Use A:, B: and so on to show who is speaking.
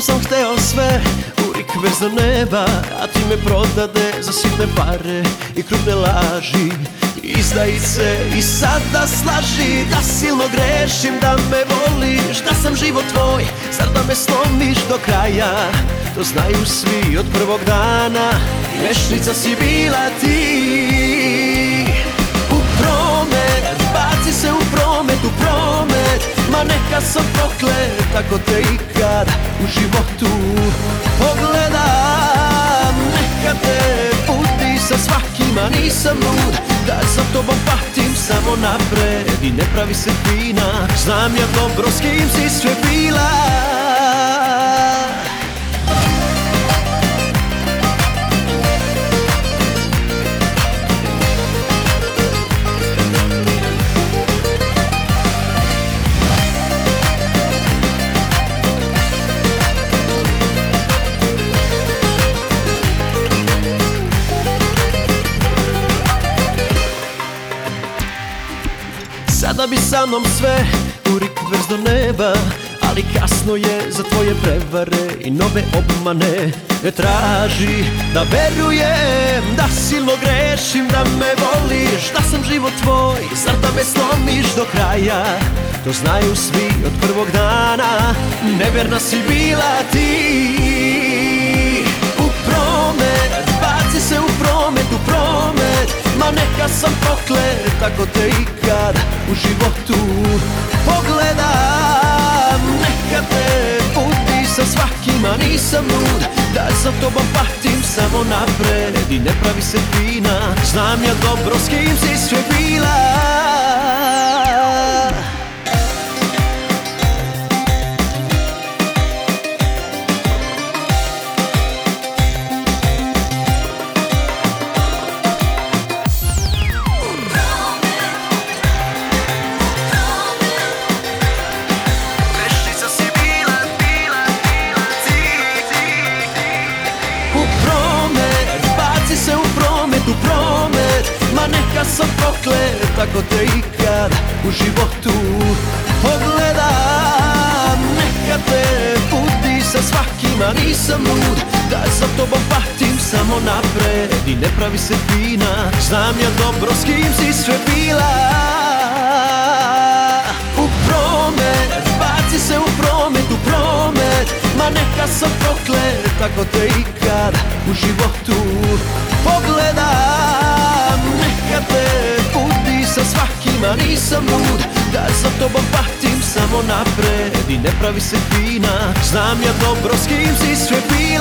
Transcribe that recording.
A: sam hteo sve, urik vez do neba, a ti me prodade za sitne pare i krupne laži. Izdajice i sada slaži da silno grešim, da me voliš, da sam život tvoj, zar da me slomiš do kraja? To znaju svi od prvog dana, grešnica si bila ti. U promet, baci se u promet, u promet, ma neka sam proklet ako te ikad u životu pogledam. Neka te puti sa svakima, nisam lud, da za tobom patim samo napred i ne pravi se fina. Znam ja dobro s kim si sve bila. Sada bi sa mnom sve, urik vrst do neba, ali kasno je za tvoje prevare i nove obmane. Ne traži da verujem, da silno grešim, da me voliš, da sam život tvoj, zar da me slomiš do kraja? To znaju svi od prvog dana, neverna si bila ti. U promet, baci se u promet, u promet, ma neka sam proklet ako te ikad u životu pogledam. Neka te puti sa svakima, nisam lud, da za tobom patim samo napred i ne pravi se fina. Znam ja dobro s kim si sve bila. U promet, ma neka sam proklet ako te ikad u životu pogledam. Neka te puti sa svakima, nisam lud, da za tobom patim samo napred i ne pravi se fina. Znam ja dobro s kim si sve bila. U promet, baci se u promet, u promet, ma neka sam proklet ako te ikad u životu pogledam. Neka te puti sa svakima, nisam lud, da za tobom patim samo napred i ne pravi se fina. Znam ja dobro s kim si sve bila.